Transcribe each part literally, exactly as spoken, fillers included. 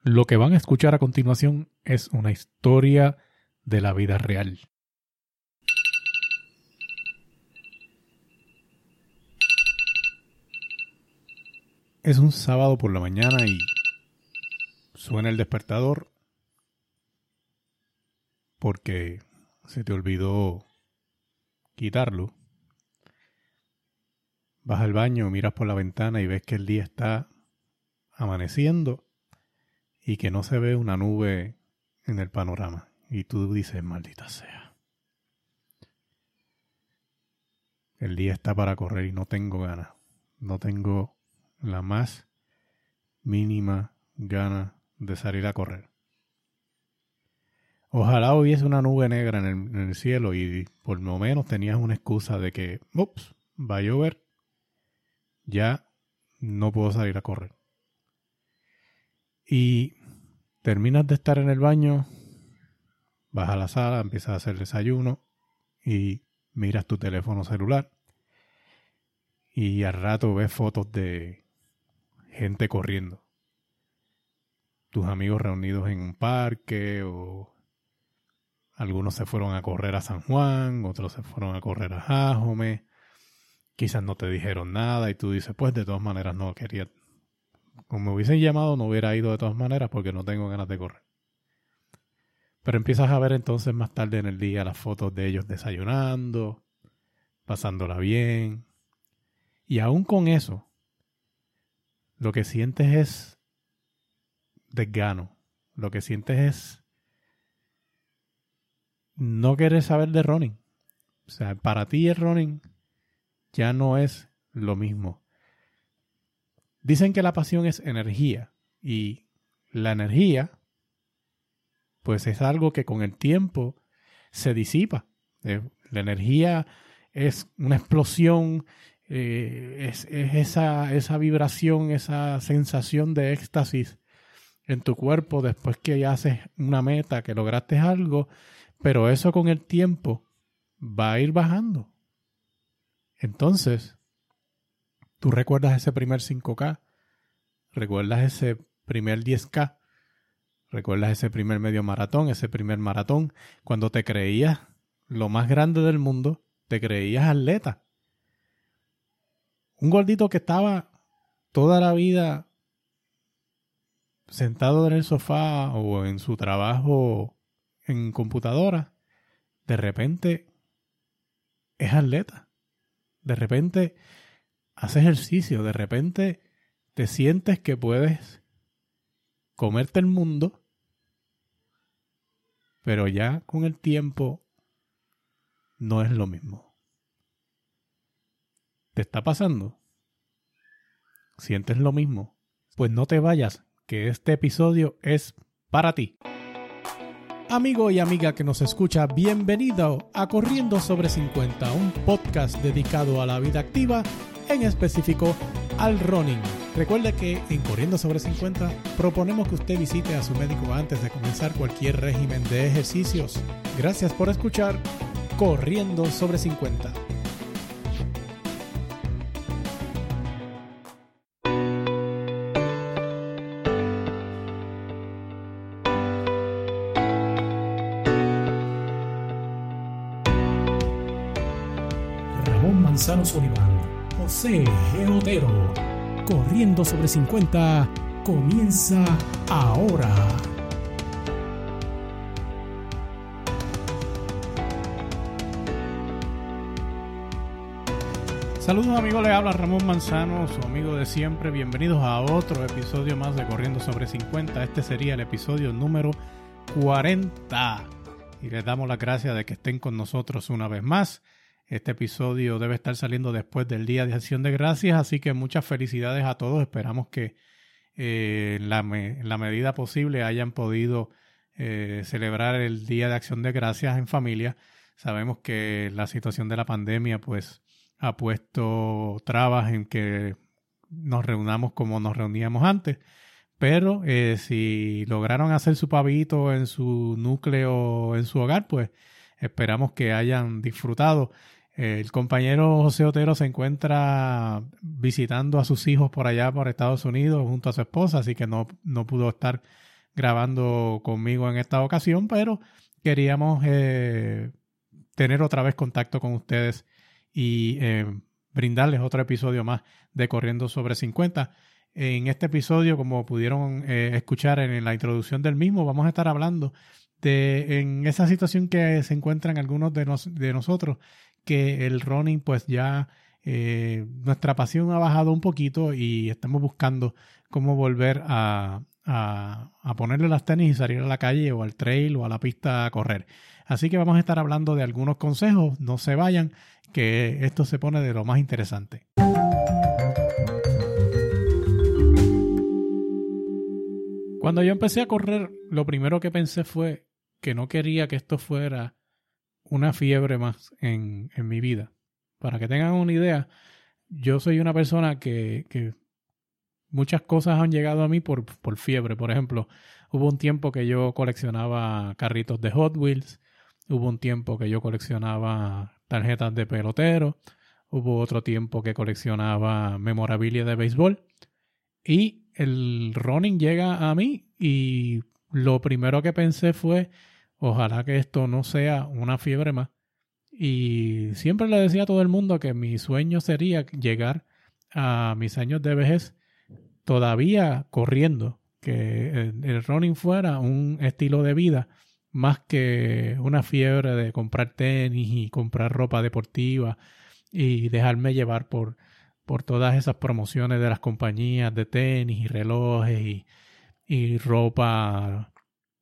Lo que van a escuchar a continuación es una historia de la vida real. Es un sábado por la mañana y suena el despertador porque se te olvidó quitarlo. Vas al baño, miras por la ventana y ves que el día está amaneciendo y que no se ve una nube en el panorama. Y tú dices, maldita sea. El día está para correr y no tengo ganas. No tengo la más mínima gana de salir a correr. Ojalá hubiese una nube negra en el, en el cielo y por lo menos tenías una excusa de que, ups, va a llover, ya no puedo salir a correr. Y terminas de estar en el baño, vas a la sala, empiezas a hacer desayuno y miras tu teléfono celular y al rato ves fotos de gente corriendo. Tus amigos reunidos en un parque o algunos se fueron a correr a San Juan, otros se fueron a correr a Jajome. Quizás no te dijeron nada y tú dices, pues de todas maneras no quería. Como me hubiesen llamado no hubiera ido de todas maneras porque no tengo ganas de correr. Pero empiezas a ver entonces más tarde en el día las fotos de ellos desayunando, pasándola bien. Y aún con eso, lo que sientes es desgano. Lo que sientes es no querer saber de running. O sea, para ti el running ya no es lo mismo. Dicen que la pasión es energía y la energía pues es algo que con el tiempo se disipa. Eh, la energía es una explosión, eh, es, es esa, esa vibración, esa sensación de éxtasis en tu cuerpo después que ya haces una meta, que lograste algo, pero eso con el tiempo va a ir bajando. Entonces, tú recuerdas ese primer cinco K, recuerdas ese primer diez K, recuerdas ese primer medio maratón, ese primer maratón, cuando te creías lo más grande del mundo, te creías atleta. Un gordito que estaba toda la vida sentado en el sofá o en su trabajo en computadora, de repente es atleta. De repente hace ejercicio, de repente te sientes que puedes comerte el mundo, pero ya con el tiempo no es lo mismo. ¿Te está pasando? ¿Sientes lo mismo? Pues no te vayas, que este episodio es para ti. Amigo y amiga que nos escucha, bienvenido a Corriendo sobre cincuenta, un podcast dedicado a la vida activa, en específico al running. Recuerde que en Corriendo sobre cincuenta proponemos que usted visite a su médico antes de comenzar cualquier régimen de ejercicios. Gracias por escuchar Corriendo sobre cincuenta. Manzano Sullivan, José G. Otero, Corriendo sobre cincuenta, comienza ahora. Saludos amigos, le habla Ramón Manzano, su amigo de siempre. Bienvenidos a otro episodio más de Corriendo sobre cincuenta. Este sería el episodio número cuarenta. Y les damos las gracias de que estén con nosotros una vez más. Este episodio debe estar saliendo después del Día de Acción de Gracias, así que muchas felicidades a todos. Esperamos que eh, en, la me, en la medida posible hayan podido eh, celebrar el Día de Acción de Gracias en familia. Sabemos que la situación de la pandemia pues ha puesto trabas en que nos reunamos como nos reuníamos antes, pero eh, si lograron hacer su pavito en su núcleo, en su hogar, pues esperamos que hayan disfrutado. El compañero José Otero se encuentra visitando a sus hijos por allá por Estados Unidos junto a su esposa, así que no, no pudo estar grabando conmigo en esta ocasión, pero queríamos eh, tener otra vez contacto con ustedes y eh, brindarles otro episodio más de Corriendo sobre cincuenta. En este episodio, como pudieron eh, escuchar en, en la introducción del mismo, vamos a estar hablando de en esa situación que se encuentran algunos de, nos, de nosotros, que el running pues ya eh, nuestra pasión ha bajado un poquito y estamos buscando cómo volver a, a, a ponerle las tenis y salir a la calle o al trail o a la pista a correr. Así que vamos a estar hablando de algunos consejos. No se vayan, que esto se pone de lo más interesante. Cuando yo empecé a correr, lo primero que pensé fue que no quería que esto fuera una fiebre más en, en mi vida. Para que tengan una idea, yo soy una persona que, que muchas cosas han llegado a mí por, por fiebre. Por ejemplo, hubo un tiempo que yo coleccionaba carritos de Hot Wheels, hubo un tiempo que yo coleccionaba tarjetas de pelotero, hubo otro tiempo que coleccionaba memorabilia de béisbol y el running llega a mí y lo primero que pensé fue ojalá que esto no sea una fiebre más. Y siempre le decía a todo el mundo que mi sueño sería llegar a mis años de vejez todavía corriendo, que el, el running fuera un estilo de vida más que una fiebre de comprar tenis y comprar ropa deportiva y dejarme llevar por, por todas esas promociones de las compañías de tenis y relojes y, y ropa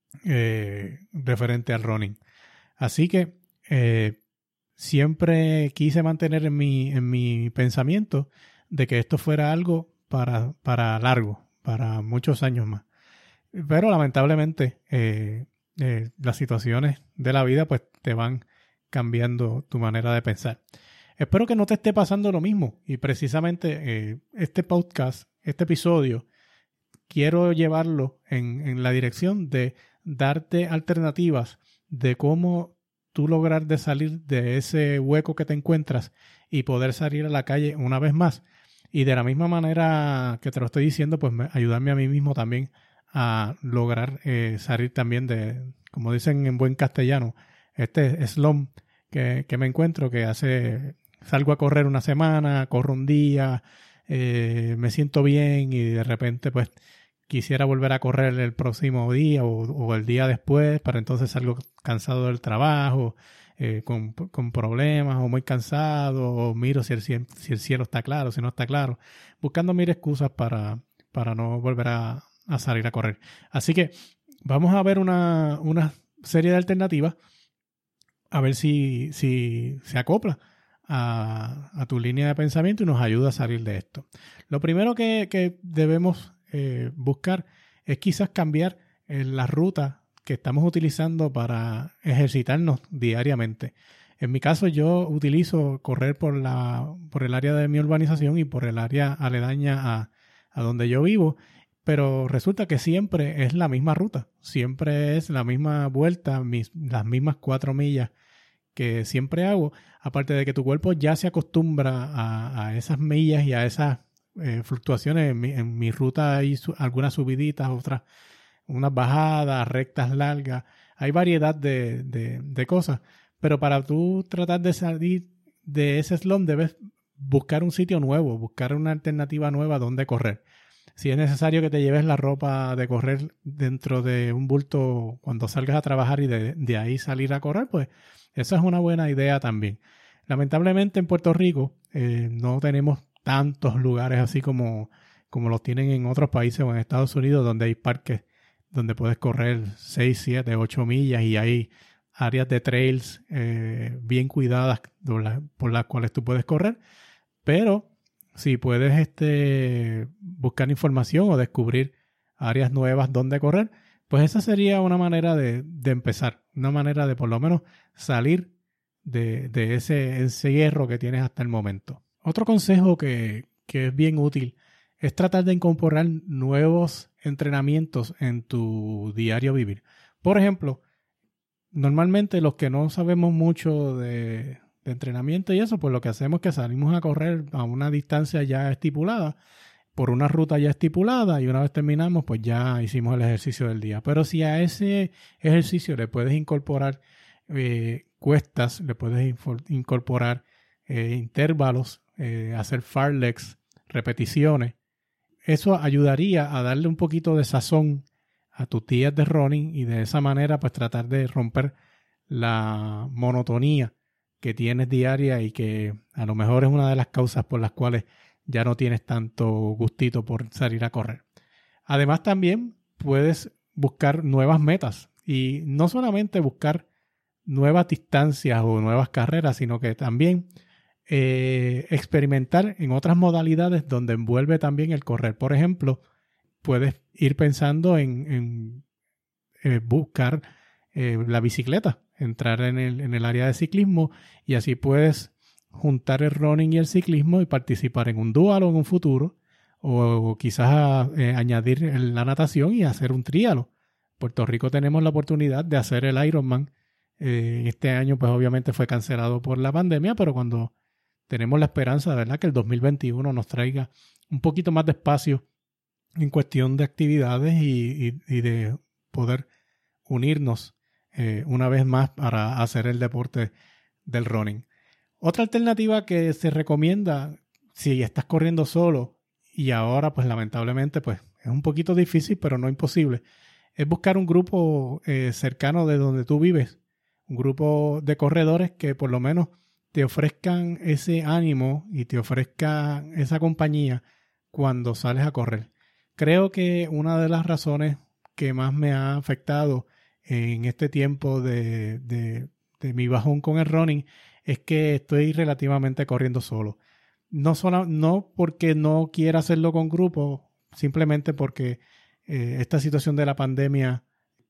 eh, referente al running. Así que eh, siempre quise mantener en mi, en mi pensamiento de que esto fuera algo para, para largo, para muchos años más. Pero lamentablemente eh, eh, las situaciones de la vida pues te van cambiando tu manera de pensar. Espero que no te esté pasando lo mismo y precisamente eh, este podcast, este episodio, quiero llevarlo en, en la dirección de darte alternativas de cómo tú lograr de salir de ese hueco que te encuentras y poder salir a la calle una vez más. Y de la misma manera que te lo estoy diciendo, pues ayudarme a mí mismo también a lograr eh, salir también de, como dicen en buen castellano, este slump que, que me encuentro, que hace, salgo a correr una semana, corro un día, eh, me siento bien y de repente pues quisiera volver a correr el próximo día o, o el día después, para entonces salgo cansado del trabajo, eh, con, con problemas o muy cansado, o miro si el, si el cielo está claro, si no está claro, buscando mil excusas para, para no volver a, a salir a correr. Así que vamos a ver una, una serie de alternativas, a ver si, si se acopla a, a tu línea de pensamiento y nos ayuda a salir de esto. Lo primero que, que debemos eh, buscar es quizás cambiar eh, la ruta que estamos utilizando para ejercitarnos diariamente. En mi caso, yo utilizo correr por la por el área de mi urbanización y por el área aledaña a, a donde yo vivo, pero resulta que siempre es la misma ruta, siempre es la misma vuelta, mis, las mismas cuatro millas que siempre hago, aparte de que tu cuerpo ya se acostumbra a, a esas millas y a esas eh, fluctuaciones. En mi, en mi ruta hay su, algunas subiditas, otras, unas bajadas, rectas largas, hay variedad de, de, de cosas, pero para tú tratar de salir de ese slump debes buscar un sitio nuevo, buscar una alternativa nueva donde correr. Si es necesario que te lleves la ropa de correr dentro de un bulto cuando salgas a trabajar y de, de ahí salir a correr, pues esa es una buena idea también. Lamentablemente en Puerto Rico eh, no tenemos tantos lugares así como, como los tienen en otros países o en Estados Unidos, donde hay parques donde puedes correr seis, siete, ocho millas y hay áreas de trails eh, bien cuidadas por, la, por las cuales tú puedes correr. Pero si puedes este, buscar información o descubrir áreas nuevas donde correr, pues esa sería una manera de, de empezar, una manera de por lo menos salir de, de ese encierro que tienes hasta el momento. Otro consejo que, que es bien útil es tratar de incorporar nuevos entrenamientos en tu diario vivir. Por ejemplo, normalmente los que no sabemos mucho de, de entrenamiento y eso, pues lo que hacemos es que salimos a correr a una distancia ya estipulada, por una ruta ya estipulada y una vez terminamos, pues ya hicimos el ejercicio del día. Pero si a ese ejercicio le puedes incorporar eh, cuestas, le puedes incorporar eh, intervalos, eh, hacer farlegs, repeticiones, eso ayudaría a darle un poquito de sazón a tus días de running y de esa manera pues tratar de romper la monotonía que tienes diaria y que a lo mejor es una de las causas por las cuales ya no tienes tanto gustito por salir a correr. Además también puedes buscar nuevas metas y no solamente buscar nuevas distancias o nuevas carreras, sino que también eh, experimentar en otras modalidades donde envuelve también el correr. Por ejemplo, puedes ir pensando en, en eh, buscar eh, la bicicleta, entrar en el, en el área de ciclismo y así puedes juntar el running y el ciclismo y participar en un dualo en un futuro o, o quizás eh, añadir la natación y hacer un trialo. En Puerto Rico tenemos la oportunidad de hacer el Ironman. Eh, este año pues obviamente fue cancelado por la pandemia, pero cuando tenemos la esperanza, ¿verdad?, que el dos mil veintiuno nos traiga un poquito más de espacio en cuestión de actividades y, y, y de poder unirnos eh, una vez más para hacer el deporte del running. Otra alternativa que se recomienda si estás corriendo solo y ahora pues lamentablemente pues es un poquito difícil pero no imposible, es buscar un grupo eh, cercano de donde tú vives, un grupo de corredores que por lo menos te ofrezcan ese ánimo y te ofrezcan esa compañía cuando sales a correr. Creo que una de las razones que más me ha afectado en este tiempo de, de, de mi bajón con el running es que estoy relativamente corriendo solo. No, solo, no porque no quiera hacerlo con grupo, simplemente porque eh, esta situación de la pandemia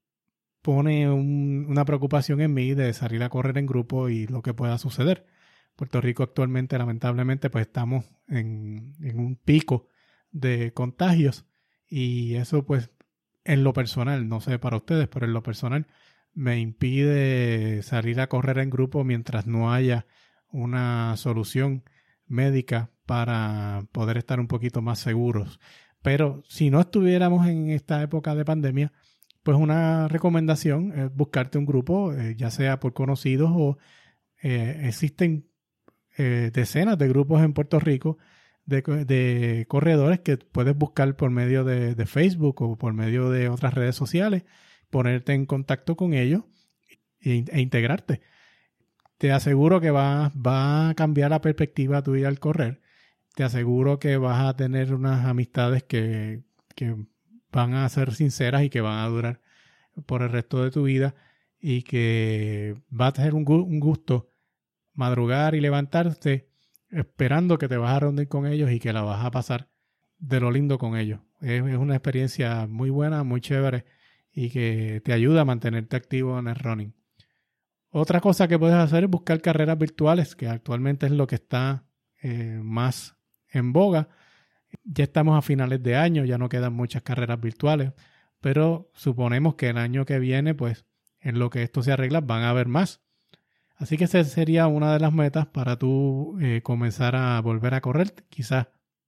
pone un, una preocupación en mí de salir a correr en grupo y lo que pueda suceder. Puerto Rico actualmente, lamentablemente, pues estamos en, en un pico de contagios y eso pues en lo personal, no sé para ustedes, pero en lo personal me impide salir a correr en grupo mientras no haya una solución médica para poder estar un poquito más seguros. Pero si no estuviéramos en esta época de pandemia, pues una recomendación es buscarte un grupo, eh, ya sea por conocidos o eh, existen eh, decenas de grupos en Puerto Rico de, de corredores que puedes buscar por medio de, de Facebook o por medio de otras redes sociales, ponerte en contacto con ellos e, e integrarte. Te aseguro que va, va a cambiar la perspectiva tuya al correr. Te aseguro que vas a tener unas amistades que, que van a ser sinceras y que van a durar por el resto de tu vida y que va a tener un, gu- un gusto madrugar y levantarte esperando que te vas a reunir con ellos y que la vas a pasar de lo lindo con ellos. Es, es una experiencia muy buena, muy chévere y que te ayuda a mantenerte activo en el running. Otra cosa que puedes hacer es buscar carreras virtuales, que actualmente es lo que está eh, más en boga. Ya estamos a finales de año, ya no quedan muchas carreras virtuales, pero suponemos que el año que viene, pues, en lo que esto se arregla, van a haber más. Así que esa sería una de las metas para tú eh, comenzar a volver a correr, quizás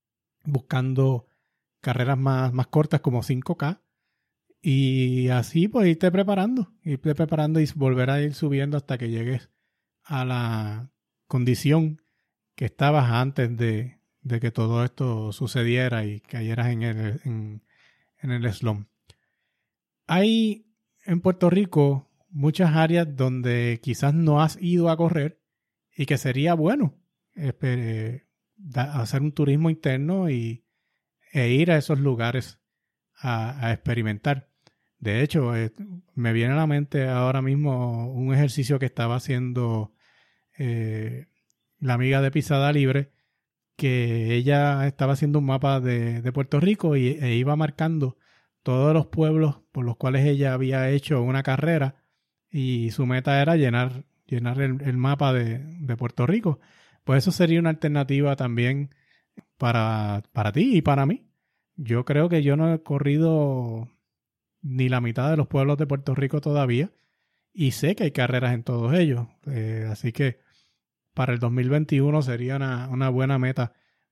buscando carreras más, más cortas como cinco K y así pues irte preparando, irte preparando y volver a ir subiendo hasta que llegues a la condición que estabas antes de, de que todo esto sucediera y cayeras en el, en, en el slump. Hay en Puerto Rico muchas áreas donde quizás no has ido a correr y que sería bueno eh, hacer un turismo interno y, e ir a esos lugares a, a experimentar. De hecho, eh, me viene a la mente ahora mismo un ejercicio que estaba haciendo eh, la amiga de Pisada Libre, que ella estaba haciendo un mapa de, de Puerto Rico y, e iba marcando todos los pueblos por los cuales ella había hecho una carrera y su meta era llenar, llenar el, el mapa de, de Puerto Rico. Pues eso sería una alternativa también para, para ti y para mí. Yo creo que yo no he corrido ni la mitad de los pueblos de Puerto Rico todavía y sé que hay carreras en todos ellos. Eh, así que para el dos mil veintiuno sería una, una buena meta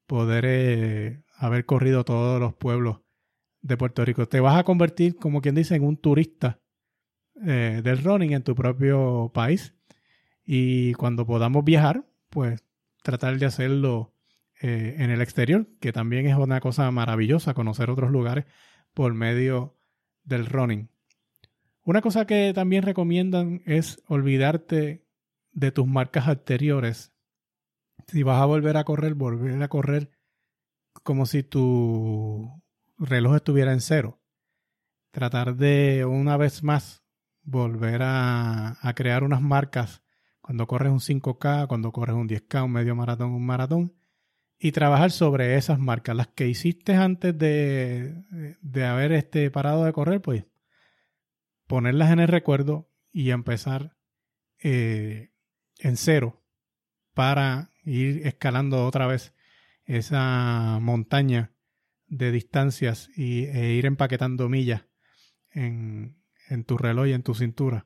poder eh, haber corrido todos los pueblos de Puerto Rico. Te vas a convertir, como quien dice, en un turista eh, del running en tu propio país. Y cuando podamos viajar, pues tratar de hacerlo eh, en el exterior, que también es una cosa maravillosa, conocer otros lugares por medio del running. Una cosa que también recomiendan es olvidarte de tus marcas anteriores. Si vas a volver a correr, volver a correr como si tu reloj estuviera en cero. Tratar de, una vez más, volver a, a crear unas marcas cuando corres un cinco K, cuando corres un diez K, un medio maratón, un maratón, y trabajar sobre esas marcas. Las que hiciste antes de, de haber este, parado de correr, pues ponerlas en el recuerdo y empezar eh, en cero para ir escalando otra vez esa montaña de distancias y, e ir empaquetando millas en, en tu reloj y en tu cintura.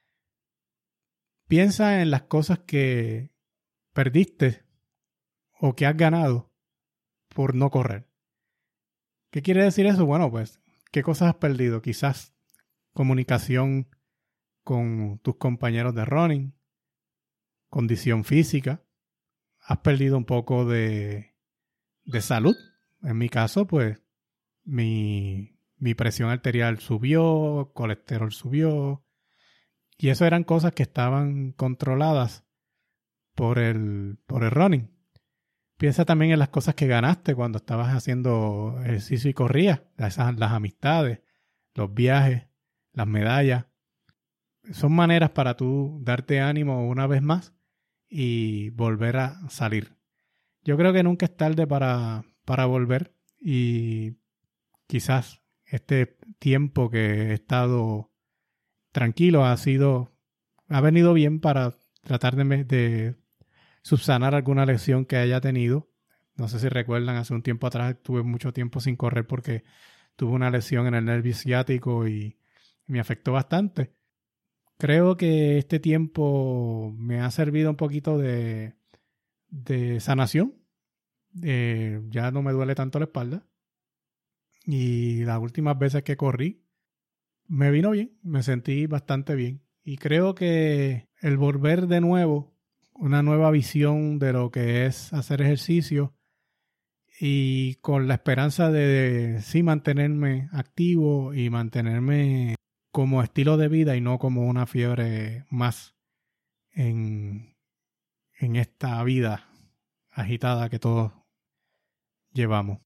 Piensa en las cosas que perdiste o que has ganado por no correr. ¿Qué quiere decir eso? Bueno, pues, ¿qué cosas has perdido? Quizás comunicación con tus compañeros de running, condición física, has perdido un poco de, de salud. En mi caso, pues, mi, mi presión arterial subió, colesterol subió, y eso eran cosas que estaban controladas por el, por el running. Piensa también en las cosas que ganaste cuando estabas haciendo ejercicio y corrías, esas, las amistades, los viajes, las medallas. Son maneras para tú darte ánimo una vez más y volver a salir. Yo creo que nunca es tarde para, para volver, y quizás este tiempo que he estado tranquilo ha sido, ha venido bien para tratar de, de subsanar alguna lesión que haya tenido. No sé si recuerdan, hace un tiempo atrás tuve mucho tiempo sin correr porque tuve una lesión en el nervio ciático y me afectó bastante. Creo que este tiempo me ha servido un poquito de, de sanación. Eh, ya no me duele tanto la espalda. Y las últimas veces que corrí me vino bien, me sentí bastante bien. Y creo que el volver de nuevo, una nueva visión de lo que es hacer ejercicio y con la esperanza de, de sí mantenerme activo y mantenerme como estilo de vida y no como una fiebre más en, en esta vida agitada que todos llevamos.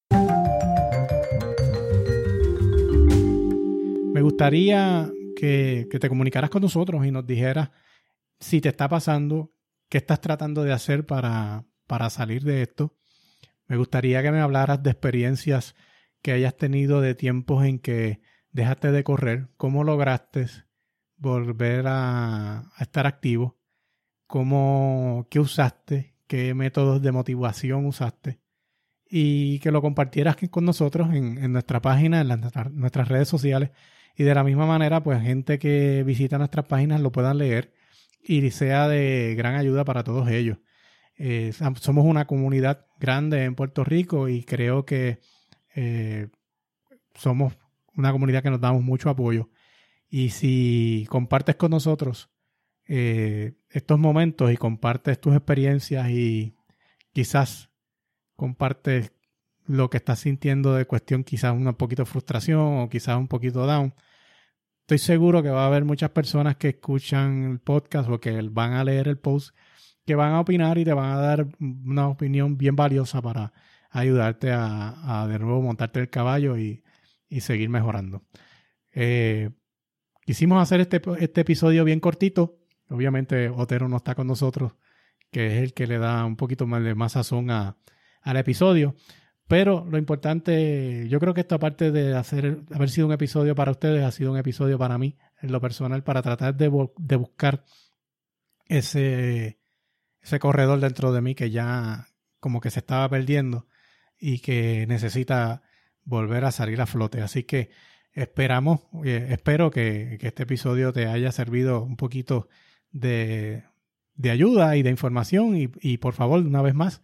Me gustaría que, que te comunicaras con nosotros y nos dijeras si te está pasando, qué estás tratando de hacer para, para salir de esto. Me gustaría que me hablaras de experiencias que hayas tenido, de tiempos en que dejaste de correr, cómo lograste volver a, a estar activo, cómo, qué usaste, qué métodos de motivación usaste, y que lo compartieras con nosotros en, en nuestra página, en las, nuestras redes sociales, y de la misma manera, pues gente que visita nuestras páginas lo puedan leer y sea de gran ayuda para todos ellos. Eh, somos una comunidad grande en Puerto Rico y creo que eh, somos una comunidad que nos damos mucho apoyo. Y si compartes con nosotros eh, estos momentos y compartes tus experiencias y quizás compartes lo que estás sintiendo de cuestión, quizás un poquito de frustración o quizás un poquito down, estoy seguro que va a haber muchas personas que escuchan el podcast o que van a leer el post que van a opinar y te van a dar una opinión bien valiosa para ayudarte a, a de nuevo montarte el caballo y, y seguir mejorando. Eh, quisimos hacer este, este episodio bien cortito. Obviamente Otero no está con nosotros, que es el que le da un poquito más de más sazón a, al episodio. Pero lo importante, yo creo que esta parte de hacer, haber sido un episodio para ustedes, ha sido un episodio para mí, en lo personal, para tratar de, de buscar ese, ese corredor dentro de mí que ya como que se estaba perdiendo y que necesita volver a salir a flote. Así que esperamos, eh, espero que, que este episodio te haya servido un poquito de, de ayuda y de información y, y por favor, una vez más,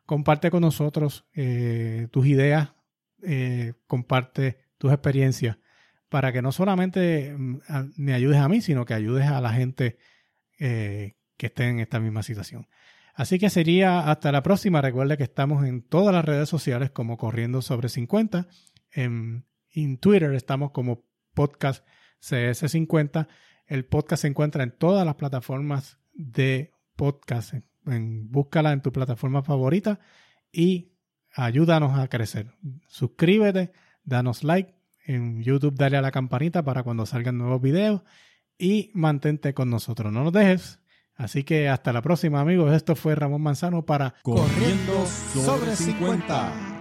comparte con nosotros eh, tus ideas, eh, comparte tus experiencias para que no solamente me ayudes a mí, sino que ayudes a la gente eh, que esté en esta misma situación. Así que sería hasta la próxima. Recuerde que estamos en todas las redes sociales como Corriendo Sobre cincuenta. En, en Twitter estamos como Podcast C S cincuenta. El podcast se encuentra en todas las plataformas de podcast. En, búscala en tu plataforma favorita y ayúdanos a crecer. Suscríbete, danos like. En YouTube dale a la campanita para cuando salgan nuevos videos y mantente con nosotros. No nos dejes. Así que hasta la próxima, amigos. Esto fue Ramón Manzano para Corriendo Sobre cincuenta.